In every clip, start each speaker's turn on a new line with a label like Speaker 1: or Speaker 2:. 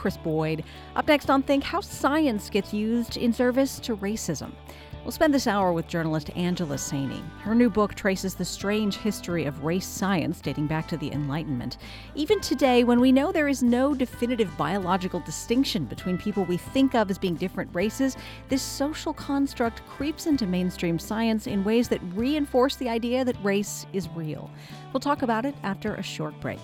Speaker 1: Chris Boyd. Up next on Think, how science gets used in service to racism. We'll spend this hour with journalist Angela Saini. Her new book traces the strange history of race science dating back to the Enlightenment. Even today, when we know there is no definitive biological distinction between people we think of as being different races, this social construct creeps into mainstream science in ways that reinforce the idea that race is real. We'll talk about it after a short break.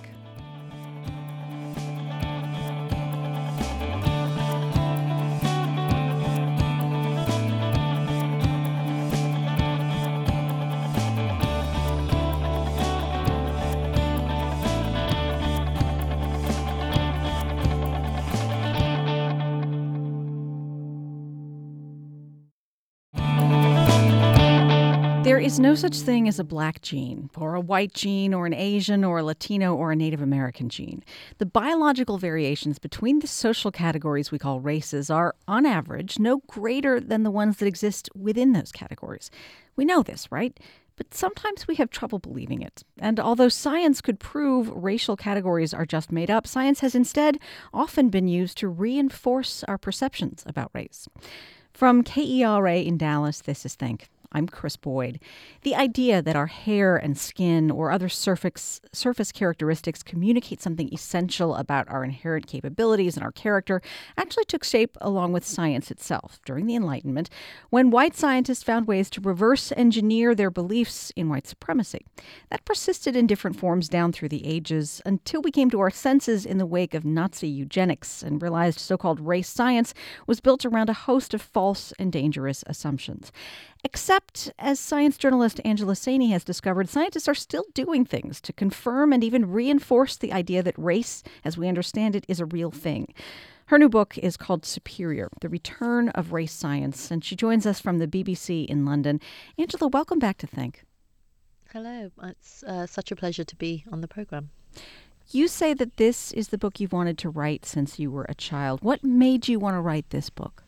Speaker 1: There is no such thing as a black gene, or a white gene, or an Asian, or a Latino, or a Native American gene. The biological variations between the social categories we call races are, on average, no greater than the ones that exist within those categories. We know this, right? But sometimes we have trouble believing it. And although science could prove racial categories are just made up, science has instead often been used to reinforce our perceptions about race. From KERA in Dallas, this is Think. I'm Chris Boyd. The idea that our hair and skin or other surface characteristics communicate something essential about our inherent capabilities and our character actually took shape along with science itself during the Enlightenment, when white scientists found ways to reverse engineer their beliefs in white supremacy. That persisted in different forms down through the ages until we came to our senses in the wake of Nazi eugenics and realized so-called race science was built around a host of false and dangerous assumptions. Except, as science journalist Angela Saini has discovered, scientists are still doing things to confirm and even reinforce the idea that race, as we understand it, is a real thing. Her new book is called Superior, The Return of Race Science, and she joins us from the BBC in London. Angela, welcome back to Think.
Speaker 2: Hello. It's such a pleasure to be on the programme.
Speaker 1: You say that this is the book you've wanted to write since you were a child. What made you want to write this book?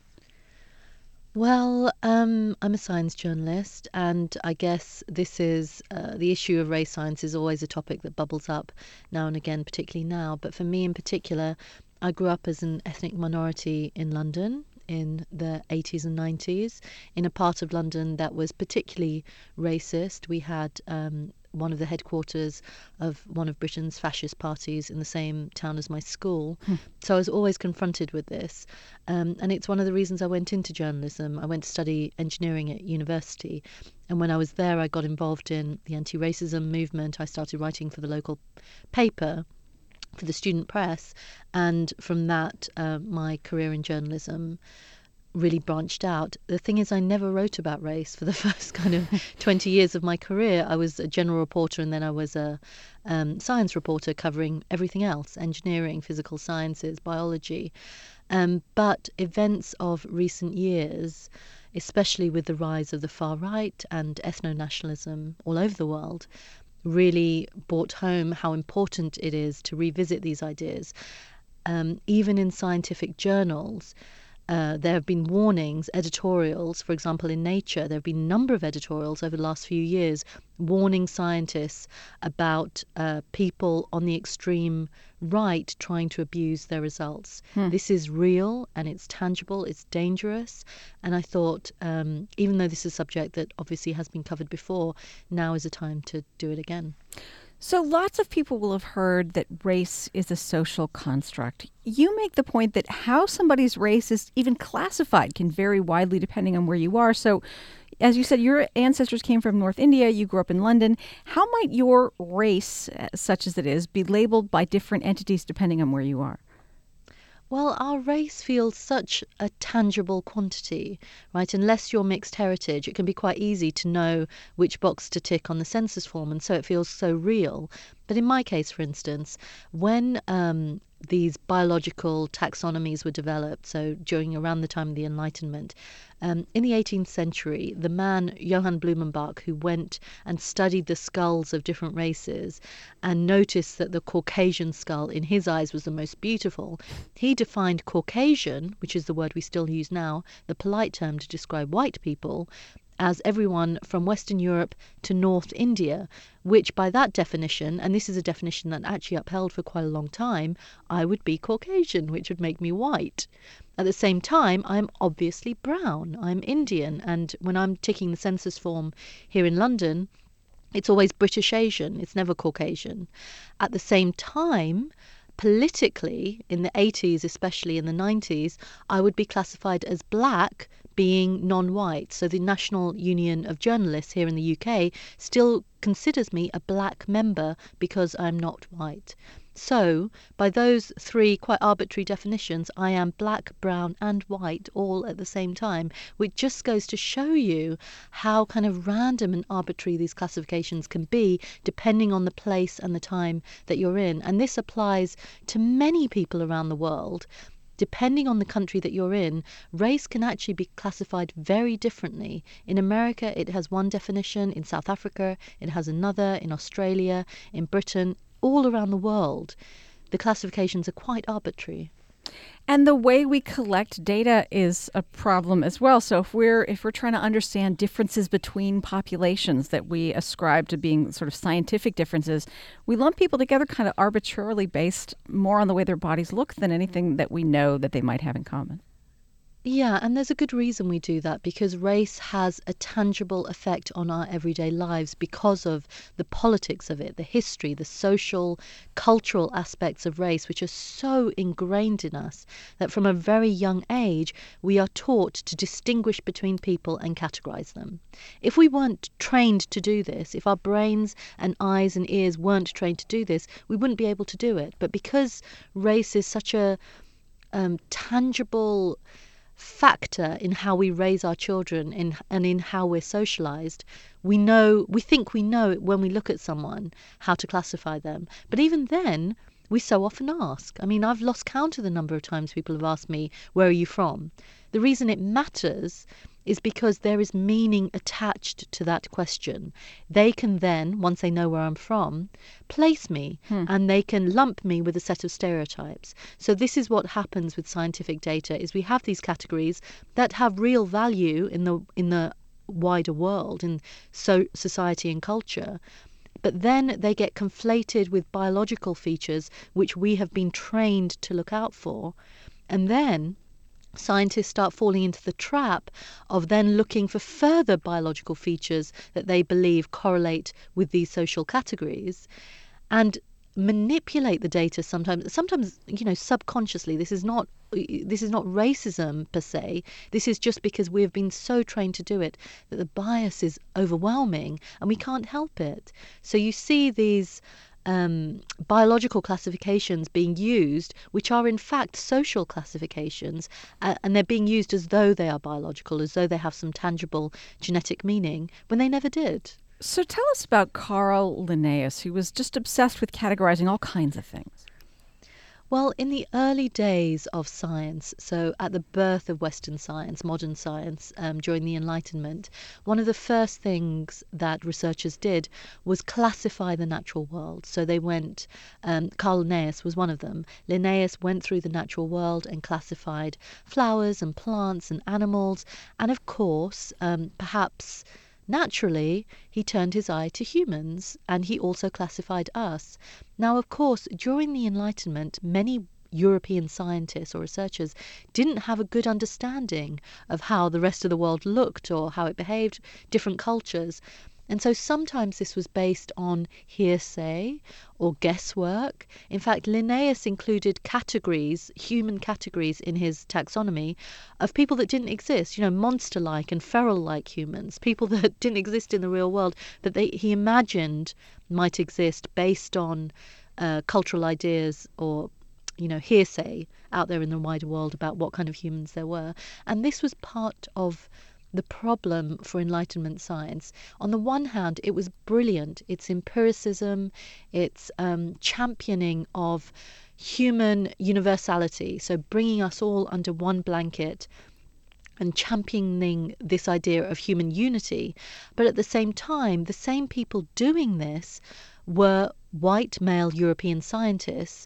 Speaker 2: Well, I'm a science journalist, and I guess this is the issue of race science is always a topic that bubbles up now and again, particularly now. But for me in particular, I grew up as an ethnic minority in London in the 80s and 90s, in a part of London that was particularly racist. We had one of the headquarters of one of Britain's fascist parties in the same town as my school. So I was always confronted with this. And it's one of the reasons I went into journalism. I went to study engineering at university. And when I was there, I got involved in the anti-racism movement. I started writing for the local paper, for the student press. And from that, my career in journalism really branched out. The thing is, I never wrote about race for the first kind of 20 years of my career. I was a general reporter, and then I was a science reporter covering everything else: engineering, physical sciences, biology. But events of recent years, especially with the rise of the far right and ethno-nationalism all over the world, really brought home how important it is to revisit these ideas. Even in scientific journals, there have been warnings, editorials. For example, in Nature, there have been a number of editorials over the last few years warning scientists about people on the extreme right trying to abuse their results. This is real, and it's tangible, it's dangerous. And I thought, even though this is a subject that obviously has been covered before, now is a time to do it again.
Speaker 1: So lots of people will have heard that race is a social construct. You make the point that how somebody's race is even classified can vary widely depending on where you are. So, as you said, your ancestors came from North India, you grew up in London. How might your race, such as it is, be labeled by different entities depending on where you are?
Speaker 2: Well, our race feels such a tangible quantity, right? Unless you're mixed heritage, it can be quite easy to know which box to tick on the census form, and so it feels so real. But in my case, for instance, when these biological taxonomies were developed, so around the time of the Enlightenment, in the 18th century, the man Johann Blumenbach, who went and studied the skulls of different races and noticed that the Caucasian skull, in his eyes, was the most beautiful, he defined Caucasian, which is the word we still use now, the polite term to describe white people, as everyone from Western Europe to North India, which by that definition, and this is a definition that actually upheld for quite a long time, I would be Caucasian, which would make me white. At the same time, I'm obviously brown. I'm Indian. And when I'm ticking the census form here in London, it's always British Asian. It's never Caucasian. At the same time, politically, in the 80s, especially in the 90s, I would be classified as black, being non-white. So the National Union of Journalists here in the UK still considers me a black member because I'm not white. So by those three quite arbitrary definitions, I am black, brown and white all at the same time, which just goes to show you how kind of random and arbitrary these classifications can be depending on the place and the time that you're in. And this applies to many people around the world. Depending on the country that you're in, race can actually be classified very differently. In America, it has one definition. In South Africa, it has another. In Australia, in Britain, all around the world, the classifications are quite arbitrary.
Speaker 1: And the way we collect data is a problem as well. So if we're trying to understand differences between populations that we ascribe to being sort of scientific differences, we lump people together kind of arbitrarily based more on the way their bodies look than anything that we know that they might have in common.
Speaker 2: Yeah, and there's a good reason we do that, because race has a tangible effect on our everyday lives because of the politics of it, the history, the social, cultural aspects of race, which are so ingrained in us that from a very young age, we are taught to distinguish between people and categorize them. If we weren't trained to do this, if our brains and eyes and ears weren't trained to do this, we wouldn't be able to do it. But because race is such a tangible factor in how we raise our children and in how we're socialized, we think we know when we look at someone how to classify them. But even then, we so often ask. I mean, I've lost count of the number of times people have asked me, where are you from? The reason it matters is because there is meaning attached to that question. They can then, once they know where I'm from, place me and they can lump me with a set of stereotypes. So this is what happens with scientific data, is we have these categories that have real value in the wider world, in society and culture. But then they get conflated with biological features which we have been trained to look out for. And then scientists start falling into the trap of then looking for further biological features that they believe correlate with these social categories and manipulate the data sometimes, subconsciously. This is not racism per se. This is just because we have been so trained to do it that the bias is overwhelming and we can't help it. So you see these biological classifications being used, which are in fact social classifications, and they're being used as though they are biological, as though they have some tangible genetic meaning, when they never did.
Speaker 1: So tell us about Carl Linnaeus, who was just obsessed with categorizing all kinds of things.
Speaker 2: Well, in the early days of science, so at the birth of Western science, modern science, during the Enlightenment, one of the first things that researchers did was classify the natural world. So they went, Carl Linnaeus was one of them. Linnaeus went through the natural world and classified flowers and plants and animals. And of course, perhaps naturally, he turned his eye to humans, and he also classified us. Now, of course, during the Enlightenment, many European scientists or researchers didn't have a good understanding of how the rest of the world looked or how it behaved, different cultures. And so sometimes this was based on hearsay or guesswork. In fact, Linnaeus included categories, human categories in his taxonomy of people that didn't exist, monster-like and feral-like humans, people that didn't exist in the real world, that he imagined might exist based on cultural ideas or hearsay out there in the wider world about what kind of humans there were. And this was part of the problem for Enlightenment science. On the one hand, it was brilliant. It's empiricism, it's championing of human universality, so bringing us all under one blanket and championing this idea of human unity. But at the same time, the same people doing this were white male European scientists,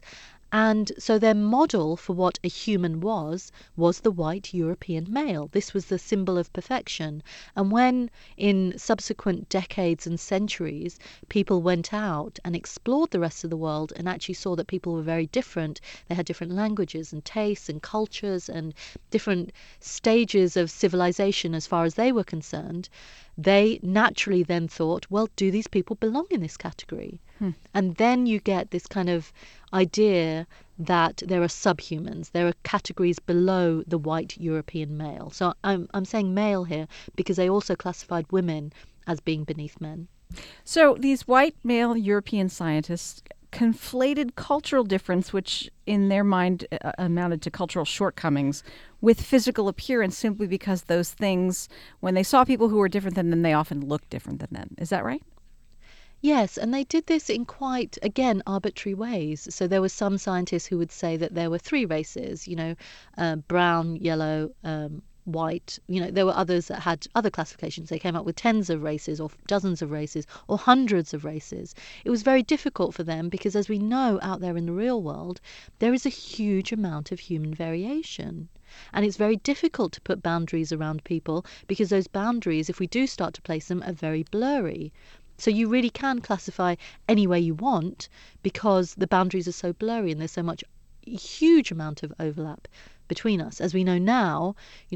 Speaker 2: And so their model for what a human was the white European male. This was the symbol of perfection. And when in subsequent decades and centuries people went out and explored the rest of the world and actually saw that people were very different, they had different languages and tastes and cultures and different stages of civilization as far as they were concerned, they naturally then thought, well, do these people belong in this category? And then you get this kind of idea that there are subhumans, there are categories below the white European male. So I'm saying male here because they also classified women as being beneath men.
Speaker 1: So these white male European scientists conflated cultural difference, which in their mind amounted to cultural shortcomings, with physical appearance simply because those things, when they saw people who were different than them, they often looked different than them. Is that right?
Speaker 2: Yes, and they did this in quite, again, arbitrary ways. So there were some scientists who would say that there were three races, brown, yellow, white. There were others that had other classifications. They came up with tens of races or dozens of races or hundreds of races. It was very difficult for them because, as we know out there in the real world, there is a huge amount of human variation. And it's very difficult to put boundaries around people because those boundaries, if we do start to place them, are very blurry. So you really can classify any way you want because the boundaries are so blurry and there's so much huge amount of overlap between us. As we know now,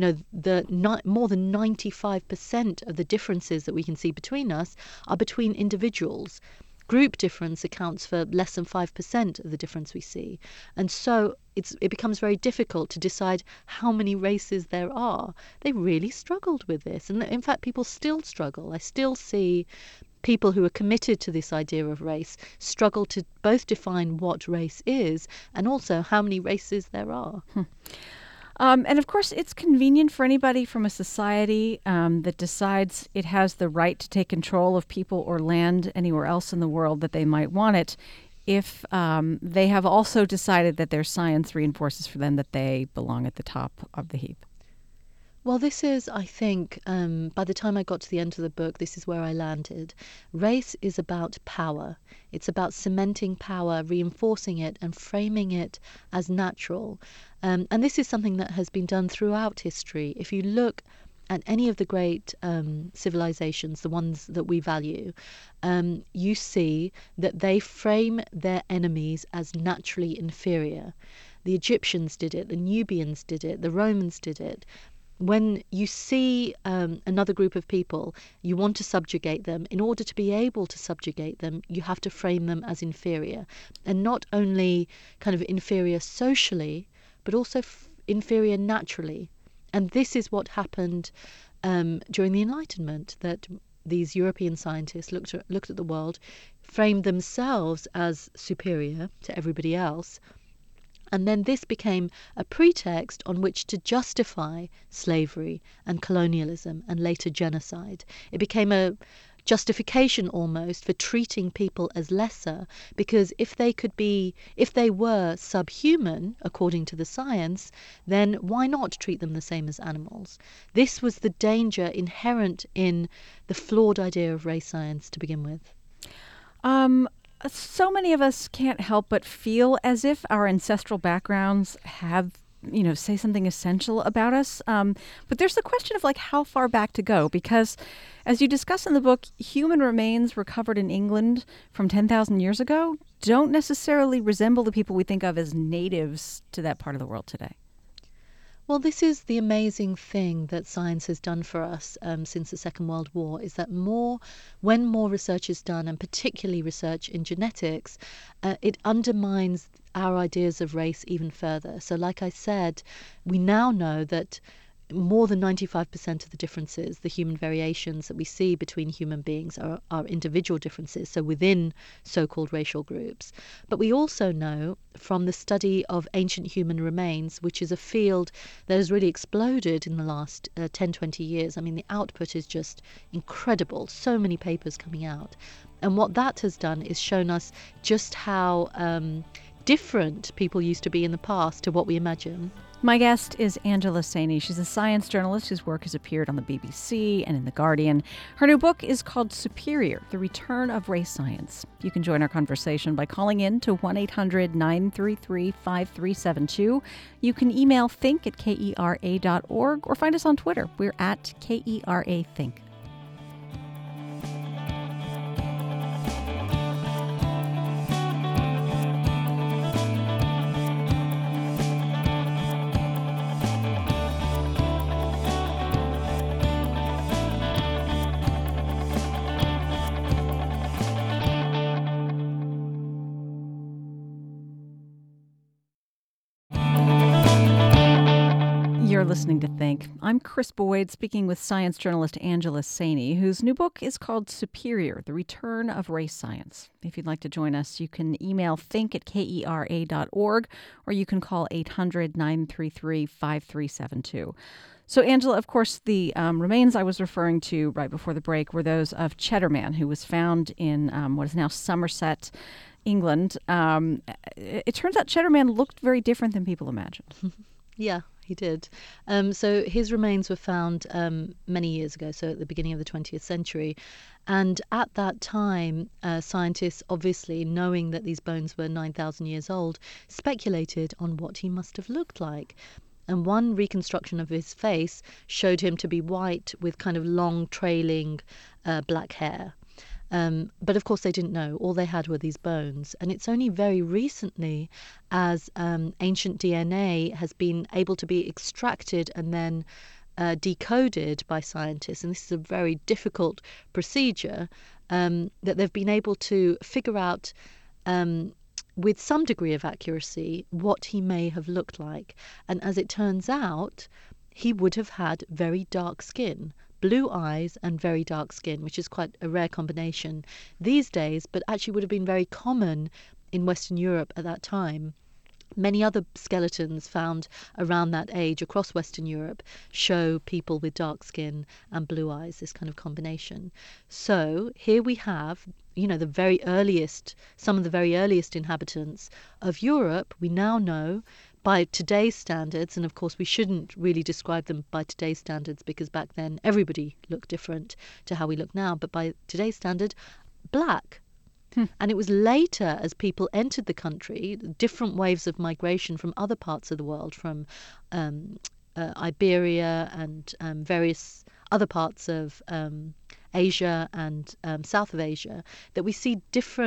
Speaker 2: more than 95% of the differences that we can see between us are between individuals. Group difference accounts for less than 5% of the difference we see. And so it becomes very difficult to decide how many races there are. They really struggled with this. And in fact, people still struggle. I still see people who are committed to this idea of race struggle to both define what race is and also how many races there are.
Speaker 1: And of course, it's convenient for anybody from a society that decides it has the right to take control of people or land anywhere else in the world that they might want it, if they have also decided that their science reinforces for them that they belong at the top of the heap.
Speaker 2: Well, this is, I think, by the time I got to the end of the book, this is where I landed. Race is about power. It's about cementing power, reinforcing it, and framing it as natural. And this is something that has been done throughout history. If you look at any of the great civilizations, the ones that we value, you see that they frame their enemies as naturally inferior. The Egyptians did it, the Nubians did it, the Romans did it. When you see another group of people, you want to subjugate them. In order to be able to subjugate them, you have to frame them as inferior. And not only kind of inferior socially, but also inferior naturally. And this is what happened during the Enlightenment, that these European scientists looked at the world, framed themselves as superior to everybody else. And then this became a pretext on which to justify slavery and colonialism and later genocide. It became a justification almost for treating people as lesser, because if they were subhuman, according to the science, then why not treat them the same as animals? This was the danger inherent in the flawed idea of race science to begin with.
Speaker 1: So many of us can't help but feel as if our ancestral backgrounds have, say something essential about us. But there's the question of how far back to go, because as you discuss in the book, human remains recovered in England from 10,000 years ago don't necessarily resemble the people we think of as natives to that part of the world today.
Speaker 2: Well, this is the amazing thing that science has done for us since the Second World War, is that when more research is done, and particularly research in genetics, it undermines our ideas of race even further. So like I said, we now know that more than 95% of the differences, the human variations that we see between human beings are individual differences, so within so-called racial groups. But we also know from the study of ancient human remains, which is a field that has really exploded in the last 10, 20 years. I mean, the output is just incredible. So many papers coming out. And what that has done is shown us just how different people used to be in the past to what we imagine.
Speaker 1: My guest is Angela Saini. She's a science journalist whose work has appeared on the BBC and in The Guardian. Her new book is called Superior: The Return of Race Science. You can join our conversation by calling in to 1-800-933-5372. You can email think@kera.org or find us on Twitter. We're at KERA Think. You're listening to Think. I'm Chris Boyd, speaking with science journalist Angela Saini, whose new book is called Superior: The Return of Race Science. If you'd like to join us, you can email think@kera.org, or you can call 800-933-5372. So, Angela, of course, the remains I was referring to right before the break were those of Cheddar Man, who was found in what is now Somerset, England. It turns out Cheddar Man looked very different than people imagined.
Speaker 2: Yeah, he did. So his remains were found many years ago, so at the beginning of the 20th century. And at that time, scientists, obviously knowing that these bones were 9,000 years old, speculated on what he must have looked like. And one reconstruction of his face showed him to be white with kind of long trailing black hair. But of course they didn't know. All they had were these bones. And it's only very recently, as ancient DNA has been able to be extracted and then decoded by scientists, and this is a very difficult procedure, that they've been able to figure out with some degree of accuracy what he may have looked like. And as it turns out, he would have had very dark skin. Blue eyes and very dark skin, which is quite a rare combination these days, but actually would have been very common in Western Europe at that time. Many other skeletons found around that age across Western Europe show people with dark skin and blue eyes, this kind of combination. So here we have, some of the very earliest inhabitants of Europe. We now know by today's standards, and of course we shouldn't really describe them by today's standards because back then everybody looked different to how we look now, but by today's standard, black. And it was later, as people entered the country, different waves of migration from other parts of the world, from Iberia and various other parts of Asia and south of Asia, that we see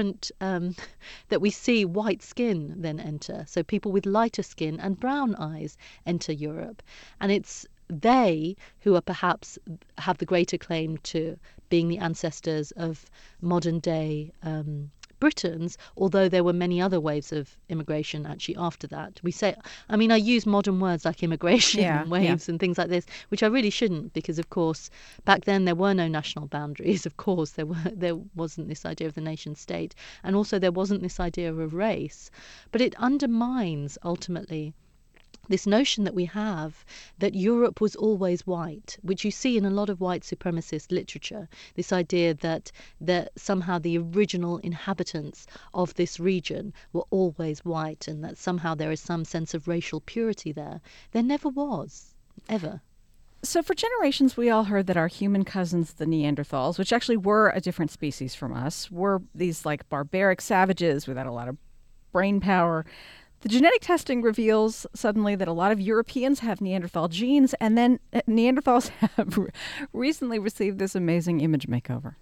Speaker 2: white skin then enter. So people with lighter skin and brown eyes enter Europe. And it's they who are perhaps have the greater claim to being the ancestors of modern day Britons, although there were many other waves of immigration actually after that. I use modern words like immigration and waves and things like this, which I really shouldn't, because of course back then there were no national boundaries. Of course there wasn't this idea of the nation state, and also there wasn't this idea of race. But it undermines ultimately this notion that we have that Europe was always white, which you see in a lot of white supremacist literature, this idea that somehow the original inhabitants of this region were always white and that somehow there is some sense of racial purity there. There never was, ever.
Speaker 1: So for generations, we all heard that our human cousins, the Neanderthals, which actually were a different species from us, were these like barbaric savages without a lot of brain power. The genetic testing reveals suddenly that a lot of Europeans have Neanderthal genes, and then Neanderthals have recently received this amazing image makeover.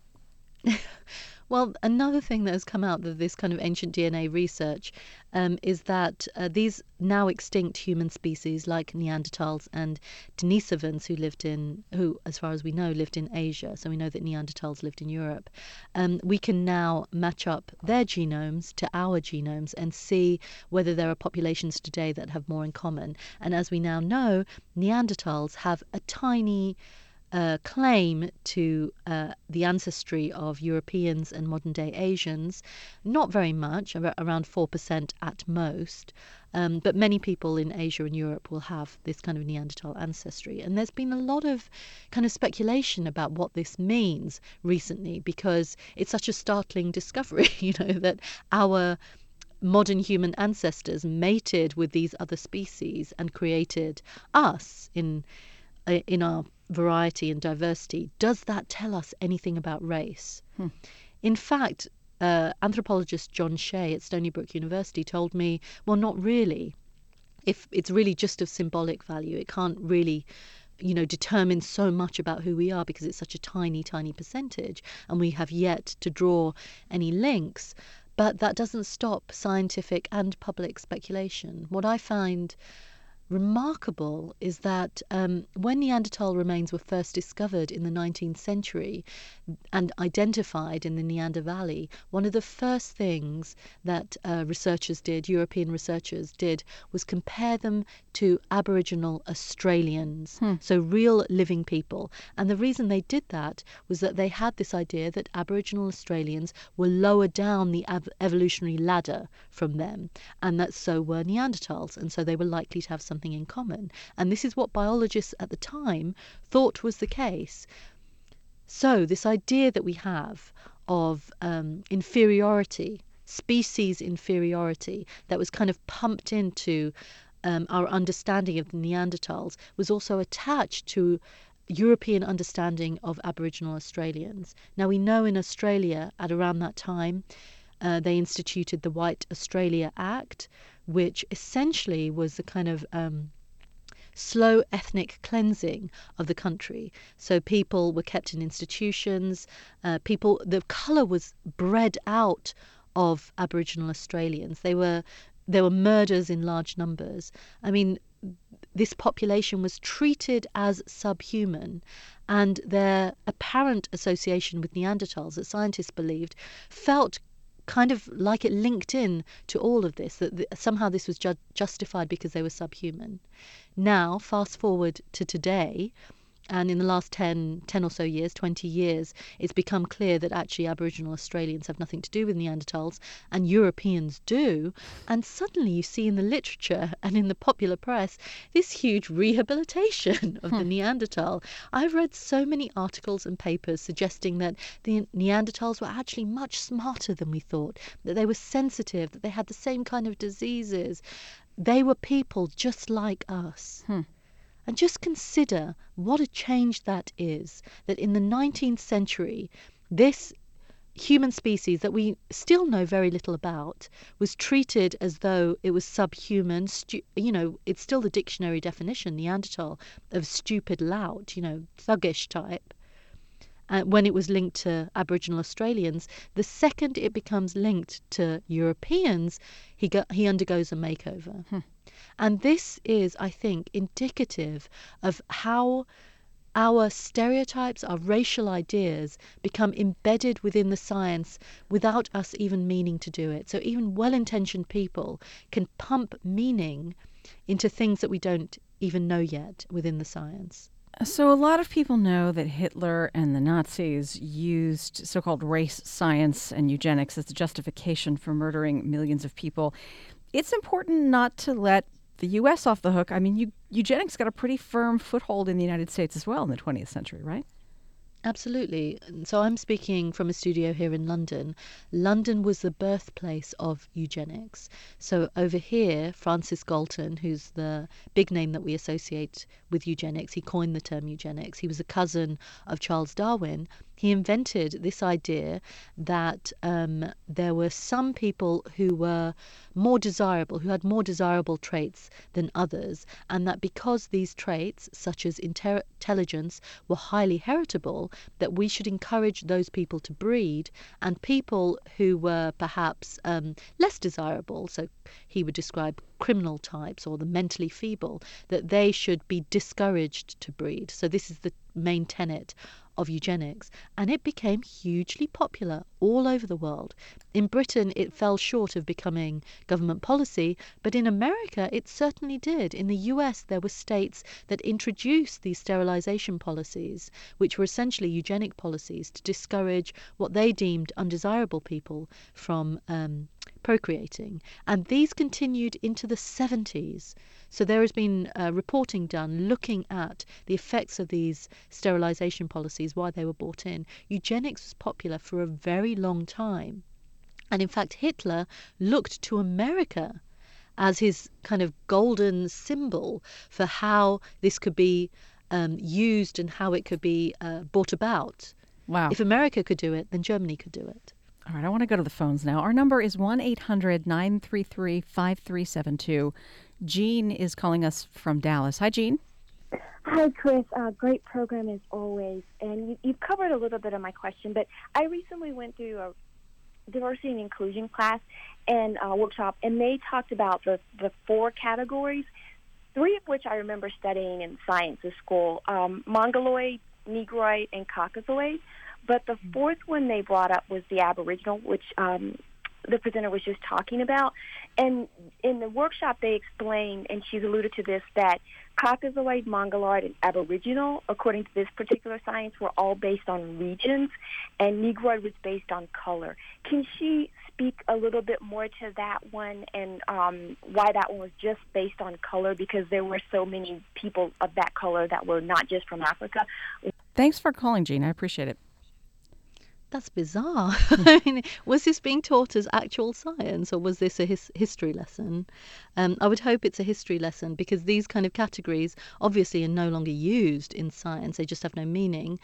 Speaker 2: Well, another thing that has come out of this kind of ancient DNA research is that these now extinct human species like Neanderthals and Denisovans who, as far as we know, lived in Asia, so we know that Neanderthals lived in Europe, we can now match up their genomes to our genomes and see whether there are populations today that have more in common. And as we now know, Neanderthals have a tiny claim to the ancestry of Europeans and modern-day Asians, not very much, around 4% at most, but many people in Asia and Europe will have this kind of Neanderthal ancestry. And there's been a lot of kind of speculation about what this means recently, because it's such a startling discovery, that our modern human ancestors mated with these other species and created us in our variety and diversity, does that tell us anything about race? In fact, anthropologist John Shea at Stony Brook University told me, well, not really. If it's really just of symbolic value, it can't really determine so much about who we are because it's such a tiny, tiny percentage, and we have yet to draw any links. But that doesn't stop scientific and public speculation. What I find remarkable is that when Neanderthal remains were first discovered in the 19th century and identified in the Neander Valley, one of the first things that European researchers did, was compare them to Aboriginal Australians, so real living people. And the reason they did that was that they had this idea that Aboriginal Australians were lower down the evolutionary ladder from them, and that so were Neanderthals, and so they were likely to have something in common. And this is what biologists at the time thought was the case. So this idea that we have of inferiority, species inferiority, that was kind of pumped into our understanding of the Neanderthals, was also attached to European understanding of Aboriginal Australians. Now we know in Australia at around that time they instituted the White Australia Act, which essentially was the kind of slow ethnic cleansing of the country. So people were kept in institutions. The colour was bred out of Aboriginal Australians. There were murders in large numbers. I mean, this population was treated as subhuman, and their apparent association with Neanderthals, that scientists believed, felt kind of like it linked in to all of this, that somehow this was justified because they were subhuman. Now, fast forward to today, and in the last 10 or so years, 20 years, it's become clear that actually Aboriginal Australians have nothing to do with Neanderthals, and Europeans do. And suddenly you see in the literature and in the popular press this huge rehabilitation of the Neanderthal. I've read so many articles and papers suggesting that the Neanderthals were actually much smarter than we thought, that they were sensitive, that they had the same kind of diseases. They were people just like us. And just consider what a change that is, that in the 19th century, this human species that we still know very little about was treated as though it was subhuman. It's still the dictionary definition, Neanderthal, of stupid lout, thuggish type. When it was linked to Aboriginal Australians, the second it becomes linked to Europeans, he undergoes a makeover. And this is, I think, indicative of how our stereotypes, our racial ideas, become embedded within the science without us even meaning to do it. So even well-intentioned people can pump meaning into things that we don't even know yet within the science.
Speaker 1: So a lot of people know that Hitler and the Nazis used so-called race science and eugenics as the justification for murdering millions of people. It's important not to let the U.S. off the hook. I mean, eugenics got a pretty firm foothold in the United States as well in the 20th century, right?
Speaker 2: Absolutely. So I'm speaking from a studio here in London. London was the birthplace of eugenics. So over here, Francis Galton, who's the big name that we associate with eugenics, he coined the term eugenics. He was a cousin of Charles Darwin. He invented this idea that there were some people who were more desirable, who had more desirable traits than others, and that because these traits, such as intelligence, were highly heritable, that we should encourage those people to breed, and people who were perhaps less desirable, so he would describe criminal types or the mentally feeble, that they should be discouraged to breed. So this is the main tenet of eugenics, and it became hugely popular all over the world. In Britain, it fell short of becoming government policy, but in America, it certainly did. In the US, there were states that introduced these sterilization policies, which were essentially eugenic policies to discourage what they deemed undesirable people from procreating. And these continued into the 70s. So there has been reporting done looking at the effects of these sterilization policies, why they were brought in. Eugenics was popular for a very long time. And in fact, Hitler looked to America as his kind of golden symbol for how this could be used and how it could be brought about.
Speaker 1: Wow.
Speaker 2: If America could do it, then Germany could do it.
Speaker 1: All right, I want to go to the phones now. Our number is 1-800-933-5372. Jean is calling us from Dallas. Hi, Jean.
Speaker 3: Hi, Chris. Great program as always. And you've covered a little bit of my question, but I recently went through a diversity and inclusion class and workshop, and they talked about the 4 categories, 3 of which I remember studying in science at school, Mongoloid, Negroid, and Caucasoid. But the 4th one they brought up was the Aboriginal, which the presenter was just talking about. And in the workshop, they explained, and she's alluded to this, that Caucasoid, Mongoloid, and Aboriginal, according to this particular science, were all based on regions, and Negroid was based on color. Can she speak a little bit more to that one and why that one was just based on color? Because there were so many people of that color that were not just from Africa.
Speaker 1: Thanks for calling, Jean. I appreciate it.
Speaker 2: That's bizarre. I mean, was this being taught as actual science, or was this a history lesson? I would hope it's a history lesson, because these kind of categories obviously are no longer used in science. They just have no meaning.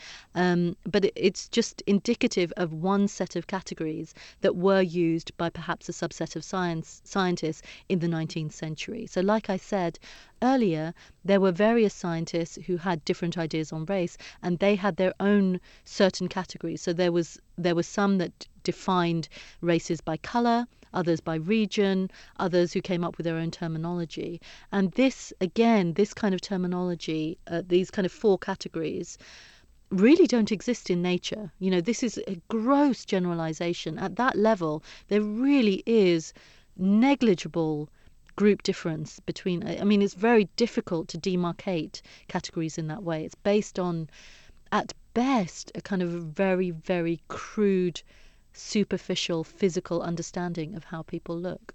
Speaker 2: But it's just indicative of one set of categories that were used by perhaps a subset of scientists in the 19th century. So like I said earlier, there were various scientists who had different ideas on race, and they had their own certain categories. So there was some that defined races by color, others by region, others who came up with their own terminology. And this, again, this kind of terminology, these kind of 4 categories, really don't exist in nature. You know, this is a gross generalization. At that level, there really is negligible group difference between, I mean, it's very difficult to demarcate categories in that way. It's based on, at best, a kind of very, very crude, superficial, physical understanding of how people look.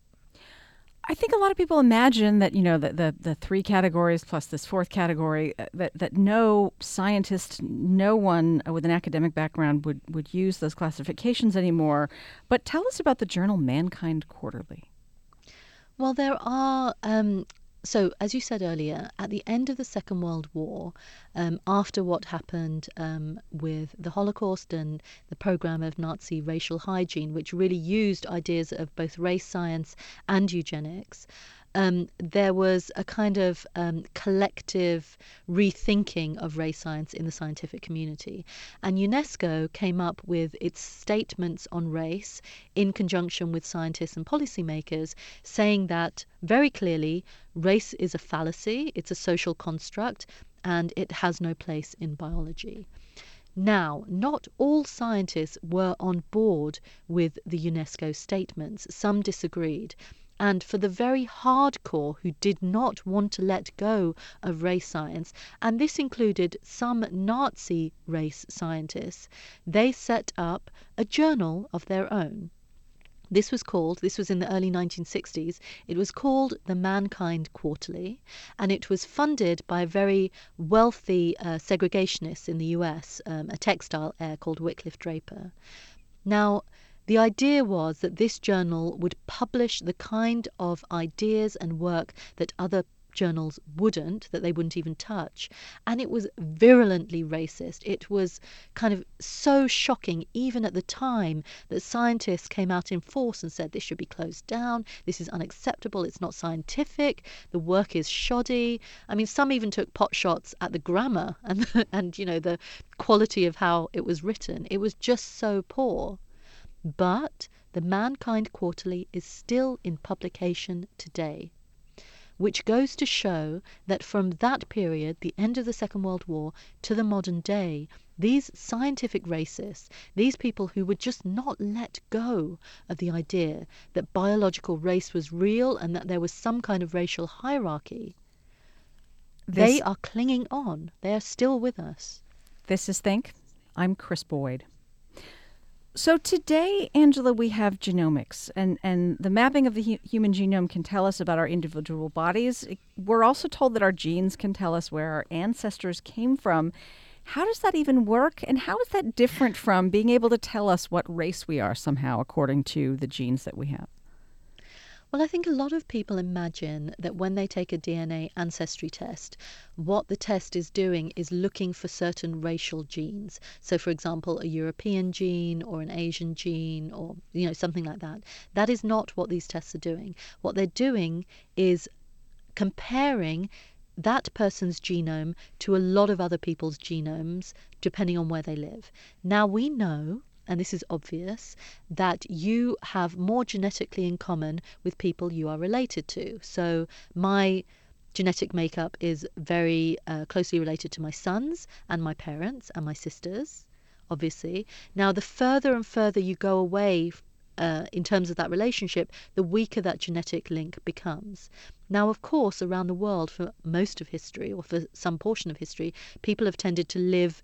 Speaker 1: I think a lot of people imagine that, you know, the 3 categories plus this 4th category, that no scientist, no one with an academic background would use those classifications anymore. But tell us about the journal Mankind Quarterly.
Speaker 2: Well, there are, so as you said earlier, at the end of the Second World War, after what happened with the Holocaust and the program of Nazi racial hygiene, which really used ideas of both race science and eugenics, there was a kind of collective rethinking of race science in the scientific community. And UNESCO came up with its statements on race in conjunction with scientists and policymakers, saying that very clearly race is a fallacy, it's a social construct, and it has no place in biology. Now, not all scientists were on board with the UNESCO statements. Some disagreed. And for the very hardcore who did not want to let go of race science, and this included some Nazi race scientists, they set up a journal of their own. This was in the early 1960s, it was called the Mankind Quarterly, and it was funded by a very wealthy segregationist in the US, a textile heir called Wycliffe Draper. Now, the idea was that this journal would publish the kind of ideas and work that other journals wouldn't, that they wouldn't even touch. And it was virulently racist. It was kind of so shocking, even at the time, that scientists came out in force and said this should be closed down, this is unacceptable, it's not scientific, the work is shoddy. I mean, some even took pot shots at the grammar and you know, the quality of how it was written. It was just so poor. But the Mankind Quarterly is still in publication today, which goes to show that from that period, the end of the Second World War, to the modern day, these scientific racists, these people who would just not let go of the idea that biological race was real and that there was some kind of racial hierarchy, they are clinging on. They are still with us.
Speaker 1: This is Think. I'm Chris Boyd. So today, Angela, we have genomics, and the mapping of the human genome can tell us about our individual bodies. We're also told that our genes can tell us where our ancestors came from. How does that even work? And how is that different from being able to tell us what race we are somehow according to the genes that we have?
Speaker 2: Well, I think a lot of people imagine that when they take a DNA ancestry test, what the test is doing is looking for certain racial genes. So, for example, a European gene or an Asian gene or, something like that. That is not what these tests are doing. What they're doing is comparing that person's genome to a lot of other people's genomes, depending on where they live. Now, we know, and this is obvious, that you have more genetically in common with people you are related to. So my genetic makeup is very closely related to my sons and my parents and my sisters, obviously. Now, the further and further you go away in terms of that relationship, the weaker that genetic link becomes. Now, of course, around the world, for most of history, or for some portion of history, people have tended to live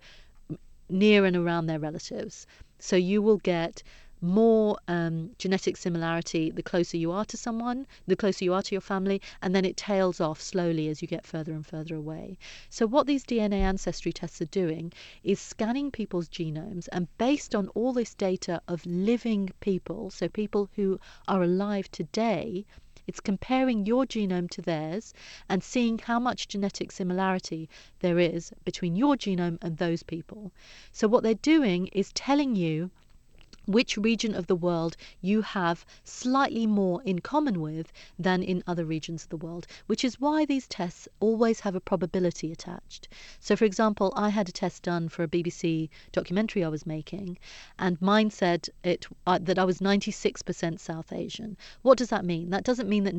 Speaker 2: near and around their relatives. So you will get more genetic similarity the closer you are to someone, the closer you are to your family, and then it tails off slowly as you get further and further away. So what these DNA ancestry tests are doing is scanning people's genomes, and based on all this data of living people, so people who are alive today, it's comparing your genome to theirs and seeing how much genetic similarity there is between your genome and those people. So what they're doing is telling you which region of the world you have slightly more in common with than in other regions of the world, which is why these tests always have a probability attached. So, for example, I had a test done for a BBC documentary I was making, and mine said that I was 96% South Asian. What does that mean? That doesn't mean that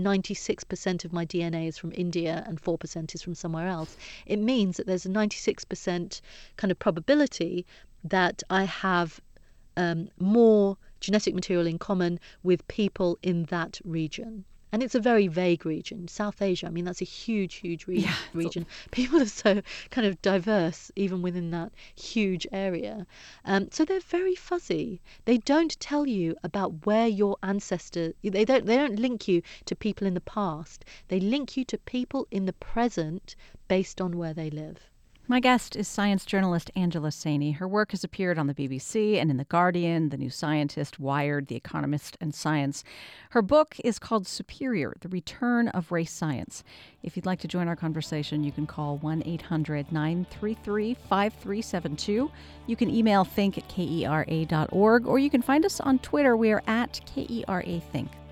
Speaker 2: 96% of my DNA is from India and 4% is from somewhere else. It means that there's a 96% kind of probability that I have more genetic material in common with people in that region. And it's a very vague region. South Asia, I mean, that's a huge, huge region. People are so kind of diverse even within that huge area. So they're very fuzzy. They don't tell you about where your ancestors, they don't link you to people in the past. They link you to people in the present based on where they live.
Speaker 1: My guest is science journalist Angela Saini. Her work has appeared on the BBC and in The Guardian, The New Scientist, Wired, The Economist, and Science. Her book is called Superior, The Return of Race Science. If you'd like to join our conversation, you can call 1-800-933-5372. You can email think@kera.org, or you can find us on Twitter. We are at KERA Think.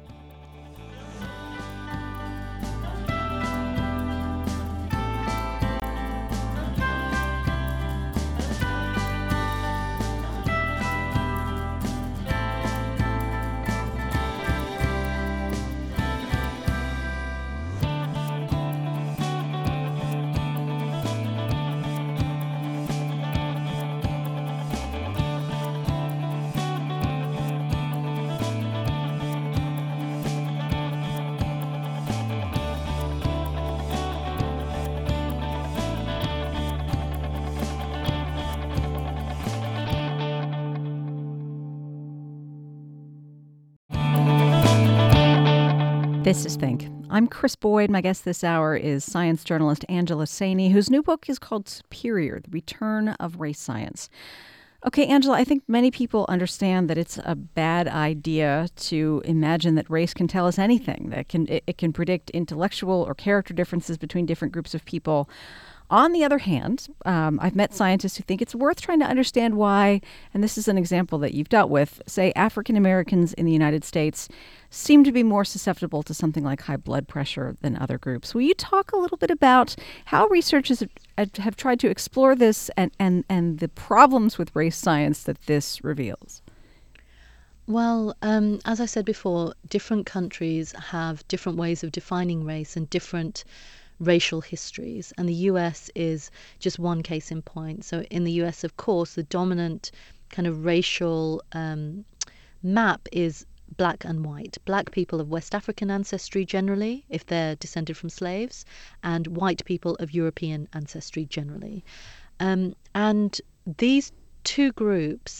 Speaker 1: This is Think. I'm Chris Boyd. My guest this hour is science journalist Angela Saini, whose new book is called Superior, The Return of Race Science. Okay, Angela, I think many people understand that it's a bad idea to imagine that race can tell us anything, that it can predict intellectual or character differences between different groups of people. On the other hand, I've met scientists who think it's worth trying to understand why, and this is an example that you've dealt with, say African Americans in the United States seem to be more susceptible to something like high blood pressure than other groups. Will you talk a little bit about how researchers have tried to explore this and the problems with race science that this reveals?
Speaker 2: Well, as I said before, different countries have different ways of defining race and different racial histories, and the US is just one case in point. So in the US, of course, the dominant kind of racial map is black and white. Black people of West African ancestry generally, if they're descended from slaves, and white people of European ancestry generally. And these two groups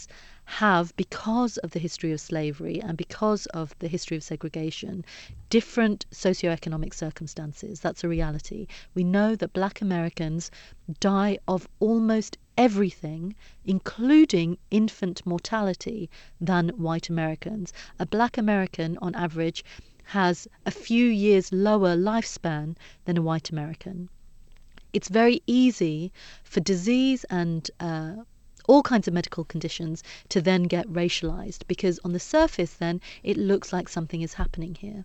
Speaker 2: have, because of the history of slavery and because of the history of segregation, different socioeconomic circumstances. That's a reality. We know that Black Americans die of almost everything, including infant mortality, than white Americans. A Black American, on average, has a few years lower lifespan than a white American. It's very easy for disease and all kinds of medical conditions to then get racialized, because on the surface then it looks like something is happening here.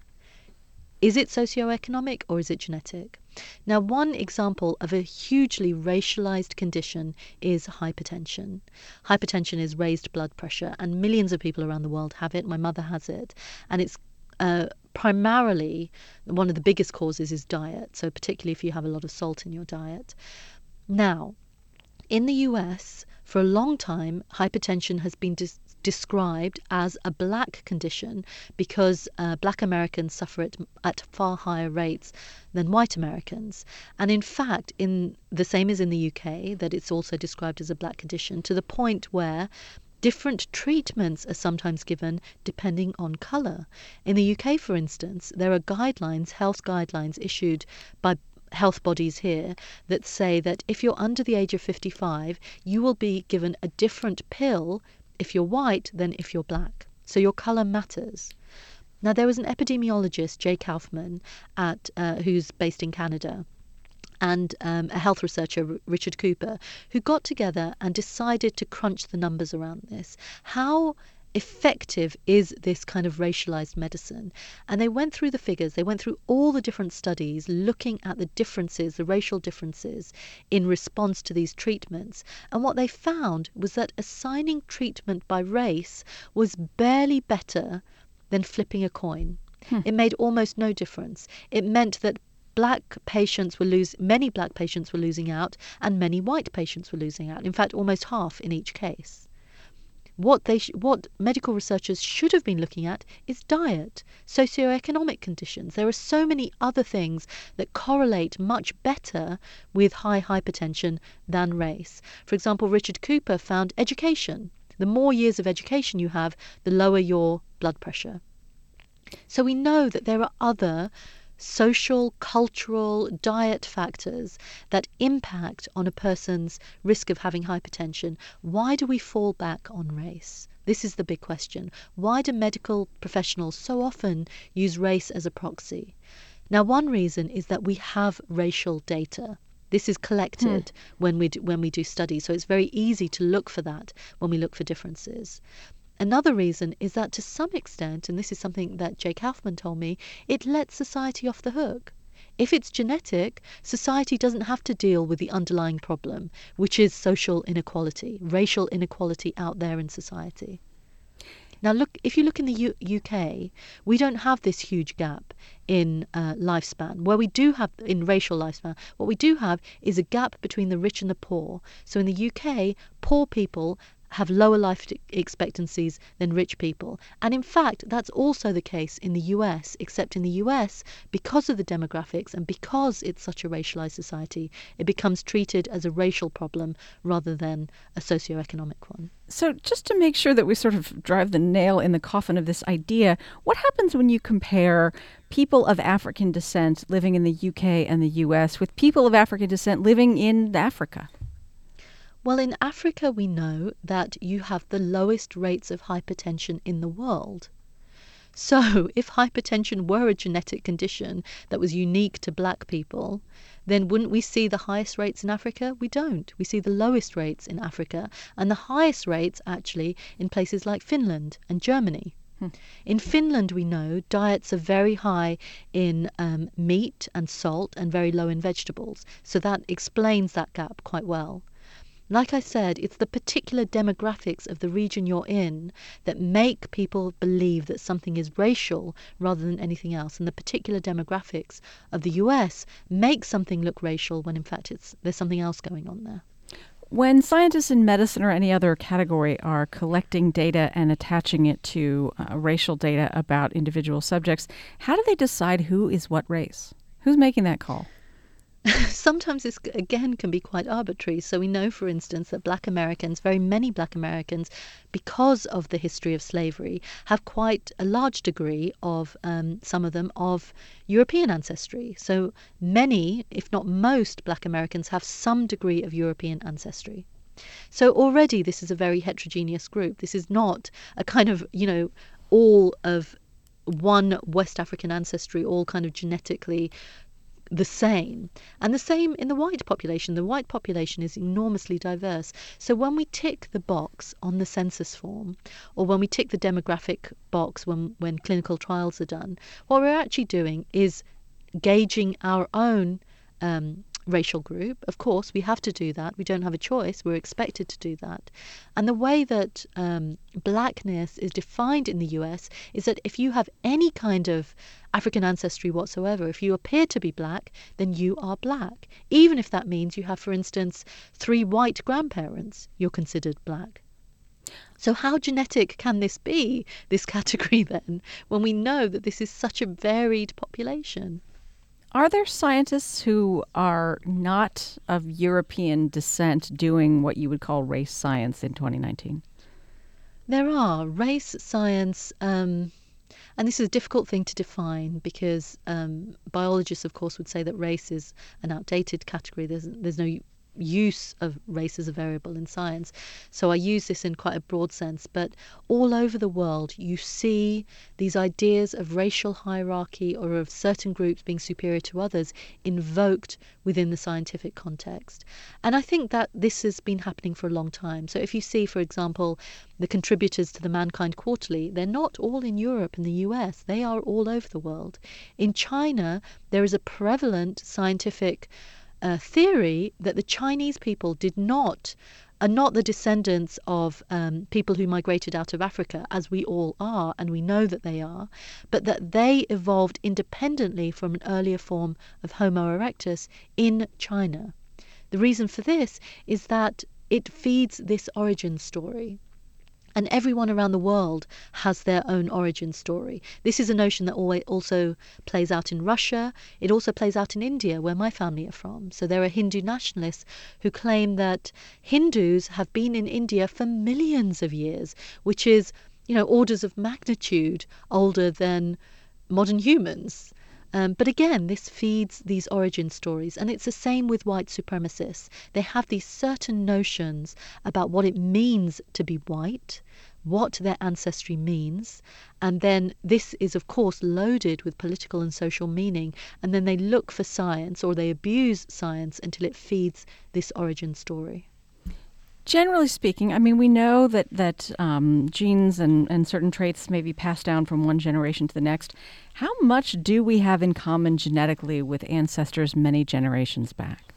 Speaker 2: Is it socioeconomic or is it genetic? Now, one example of a hugely racialized condition is hypertension. Hypertension is raised blood pressure, and millions of people around the world have it. My mother has it, and it's primarily one of the biggest causes is diet, so particularly if you have a lot of salt in your diet. Now, in the US, for a long time, hypertension has been described as a black condition because Black Americans suffer it at far higher rates than white Americans. And in fact, the same as in the UK, that it's also described as a black condition, to the point where different treatments are sometimes given depending on colour. In the UK, for instance, there are guidelines, health guidelines issued by health bodies here that say that if you're under the age of 55, you will be given a different pill if you're white than if you're black. So your colour matters. Now, there was an epidemiologist, Jay Kaufman, who's based in Canada, and a health researcher, Richard Cooper, who got together and decided to crunch the numbers around this. How effective is this kind of racialized medicine? And they went through the figures, they went through all the different studies looking at the differences, the racial differences in response to these treatments. And what they found was that assigning treatment by race was barely better than flipping a coin. It made almost no difference. It meant that many black patients were losing out, and many white patients were losing out. In fact, almost half in each case. What medical researchers should have been looking at is diet, socioeconomic conditions. There are so many other things that correlate much better with high hypertension than race. For example, Richard Cooper found education. The more years of education you have, the lower your blood pressure. So we know that there are other social, cultural, diet factors that impact on a person's risk of having hypertension. Why do we fall back on race? This is the big question. Why do medical professionals so often use race as a proxy? Now, one reason is that we have racial data. This is collected when we do studies, so it's very easy to look for that when we look for differences. Another reason is that to some extent, and this is something that Jay Kaufman told me, it lets society off the hook. If it's genetic, society doesn't have to deal with the underlying problem, which is social inequality, racial inequality out there in society. Now, if you look in the UK, we don't have this huge gap in lifespan. Where we do have in racial lifespan, what we do have is a gap between the rich and the poor. So in the UK, poor people have lower life expectancies than rich people. And in fact, that's also the case in the US, except in the US, because of the demographics and because it's such a racialized society, it becomes treated as a racial problem rather than a socioeconomic one.
Speaker 1: So just to make sure that we sort of drive the nail in the coffin of this idea, what happens when you compare people of African descent living in the UK and the US with people of African descent living in Africa?
Speaker 2: Well, in Africa, we know that you have the lowest rates of hypertension in the world. So if hypertension were a genetic condition that was unique to black people, then wouldn't we see the highest rates in Africa? We don't. We see the lowest rates in Africa, and the highest rates actually in places like Finland and Germany. In Finland, we know diets are very high in meat and salt and very low in vegetables. So that explains that gap quite well. Like I said, it's the particular demographics of the region you're in that make people believe that something is racial rather than anything else. And the particular demographics of the US make something look racial when in fact there's something else going on there.
Speaker 1: When scientists in medicine or any other category are collecting data and attaching it to racial data about individual subjects, how do they decide who is what race? Who's making that call?
Speaker 2: Sometimes this, again, can be quite arbitrary. So we know, for instance, that Black Americans, very many Black Americans, because of the history of slavery, have quite a large degree of, some of them, of European ancestry. So many, if not most, Black Americans have some degree of European ancestry. So already this is a very heterogeneous group. This is not a kind of, all of one West African ancestry, all kind of genetically the same. And the same in the white population. The white population is enormously diverse. So when we tick the box on the census form, or when we tick the demographic box when clinical trials are done, what we're actually doing is gauging our own racial group. Of course, we have to do that. We don't have a choice. We're expected to do that. And the way that blackness is defined in the US is that if you have any kind of African ancestry whatsoever, if you appear to be black, then you are black. Even if that means you have, for instance, 3 white grandparents, you're considered black. So how genetic can this be, this category then, when we know that this is such a varied population?
Speaker 1: Are there scientists who are not of European descent doing what you would call race science in 2019?
Speaker 2: There are. Race science, and this is a difficult thing to define because biologists, of course, would say that race is an outdated category. There's no use of race as a variable in science. So I use this in quite a broad sense. But all over the world, you see these ideas of racial hierarchy or of certain groups being superior to others invoked within the scientific context. And I think that this has been happening for a long time. So if you see, for example, the contributors to the Mankind Quarterly, they're not all in Europe and the US. They are all over the world. In China, there is a prevalent scientific theory that the Chinese people are not the descendants of people who migrated out of Africa, as we all are, and we know that they are, but that they evolved independently from an earlier form of Homo erectus in China. The reason for this is that it feeds this origin story. And everyone around the world has their own origin story. This is a notion that also plays out in Russia. It also plays out in India, where my family are from. So there are Hindu nationalists who claim that Hindus have been in India for millions of years, which is, orders of magnitude older than modern humans. But again, this feeds these origin stories. And it's the same with white supremacists. They have these certain notions about what it means to be white, what their ancestry means. And then this is, of course, loaded with political and social meaning. And then they look for science, or they abuse science until it feeds this origin story.
Speaker 1: Generally speaking, we know that genes and certain traits may be passed down from one generation to the next. How much do we have in common genetically with ancestors many generations back?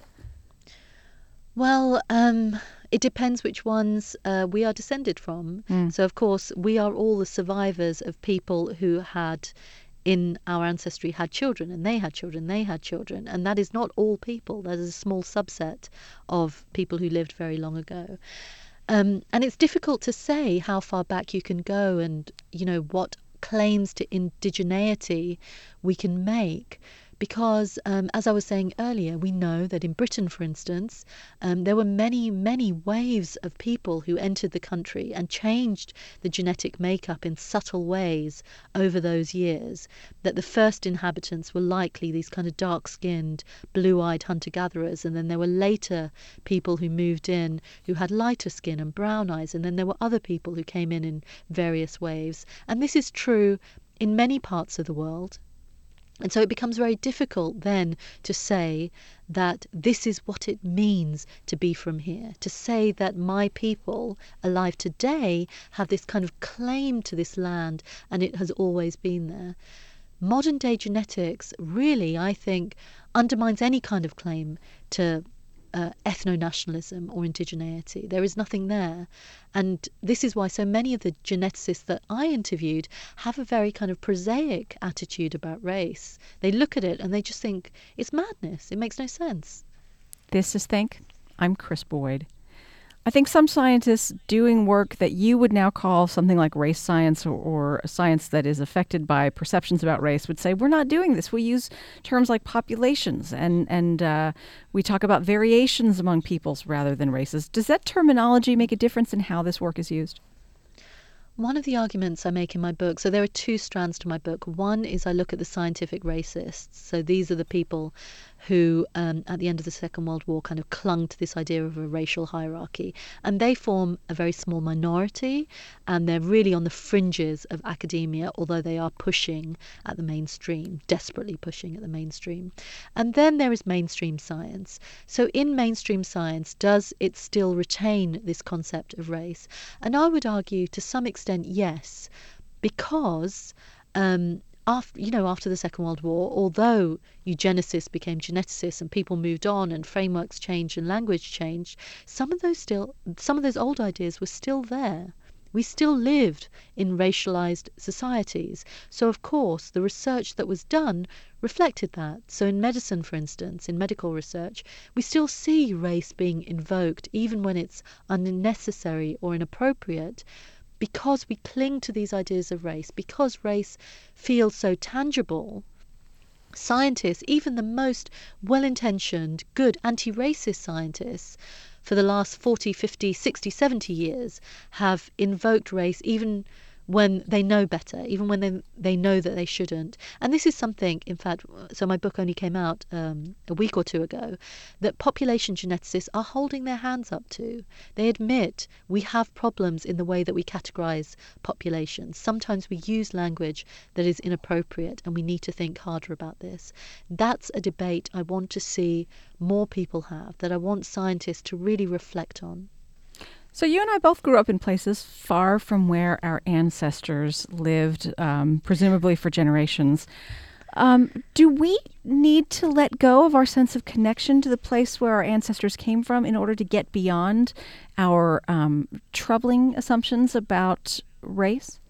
Speaker 2: Well, it depends which ones we are descended from. So, of course, we are all the survivors of people who had in our ancestry had children, and they had children, and that is not all people. That is a small subset of people who lived very long ago. And it's difficult to say how far back you can go and, what claims to indigeneity we can make. Because, as I was saying earlier, we know that in Britain, for instance, there were many, many waves of people who entered the country and changed the genetic makeup in subtle ways over those years. That the first inhabitants were likely these kind of dark-skinned, blue-eyed hunter-gatherers, and then there were later people who moved in who had lighter skin and brown eyes, and then there were other people who came in various waves. And this is true in many parts of the world. And so it becomes very difficult then to say that this is what it means to be from here, to say that my people alive today have this kind of claim to this land and it has always been there. Modern day genetics really, I think, undermines any kind of claim to ethno-nationalism or indigeneity. There is nothing there. And this is why so many of the geneticists that I interviewed have a very kind of prosaic attitude about race. They look at it and they just think it's madness. It makes no sense.
Speaker 1: This is Think. I'm Chris Boyd. I think some scientists doing work that you would now call something like race science or a science that is affected by perceptions about race would say, we're not doing this. We use terms like populations and we talk about variations among peoples rather than races. Does that terminology make a difference in how this work is used?
Speaker 2: One of the arguments I make in my book, so there are two strands to my book. One is I look at the scientific racists. So these are the people who, at the end of the Second World War, kind of clung to this idea of a racial hierarchy. And they form a very small minority, and they're really on the fringes of academia, although they are pushing at the mainstream, desperately pushing at the mainstream. And then there is mainstream science. So in mainstream science, does it still retain this concept of race? And I would argue to some extent, yes, because after the Second World War, although eugenicists became geneticists and people moved on and frameworks changed and language changed, some of those old ideas were still there. We still lived in racialized societies. So, of course, the research that was done reflected that. So in medicine, for instance, in medical research, we still see race being invoked, even when it's unnecessary or inappropriate, because we cling to these ideas of race, because race feels so tangible. Scientists, even the most well-intentioned, good anti-racist scientists, for the last 40, 50, 60, 70 years have invoked race even when they know better, even when they know that they shouldn't. And this is something, in fact, so my book only came out a week or two ago, that population geneticists are holding their hands up to. They admit we have problems in the way that we categorize populations. Sometimes we use language that is inappropriate, and we need to think harder about this. That's a debate I want to see more people have, that I want scientists to really reflect on.
Speaker 1: So you and I both grew up in places far from where our ancestors lived, presumably for generations. Do we need to let go of our sense of connection to the place where our ancestors came from in order to get beyond our troubling assumptions about race?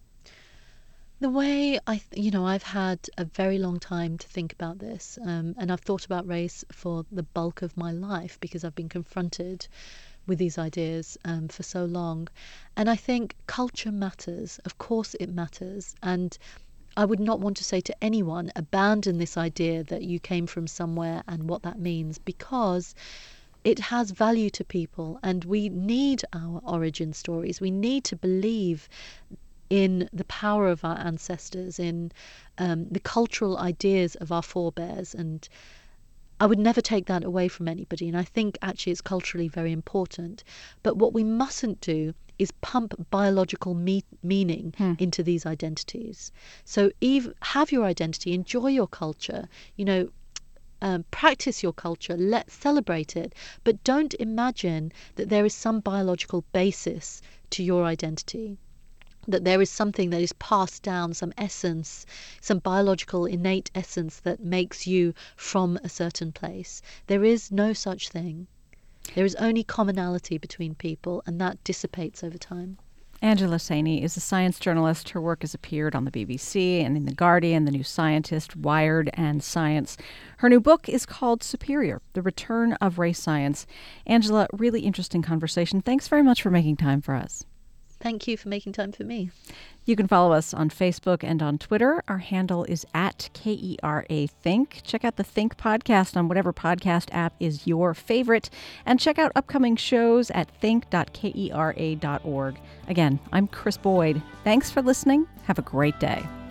Speaker 2: The way I've had a very long time to think about this, and I've thought about race for the bulk of my life because I've been confronted with these ideas for so long. And I think culture matters. Of course it matters. And I would not want to say to anyone, abandon this idea that you came from somewhere and what that means, because it has value to people and we need our origin stories. We need to believe in the power of our ancestors, in the cultural ideas of our forebears, and I would never take that away from anybody, and I think actually it's culturally very important. But what we mustn't do is pump biological meaning into these identities. So have your identity, enjoy your culture, practice your culture, let's celebrate it, but don't imagine that there is some biological basis to your identity, that there is something that is passed down, some essence, some biological innate essence that makes you from a certain place. There is no such thing. There is only commonality between people, and that dissipates over time.
Speaker 1: Angela Saini is a science journalist. Her work has appeared on the BBC and in The Guardian, The New Scientist, Wired, and Science. Her new book is called Superior, The Return of Race Science. Angela, really interesting conversation. Thanks very much for making time for us.
Speaker 2: Thank you for making time for me.
Speaker 1: You can follow us on Facebook and on Twitter. Our handle is @KERA Think. Check out the Think podcast on whatever podcast app is your favorite. And check out upcoming shows at think.kera.org. Again, I'm Chris Boyd. Thanks for listening. Have a great day.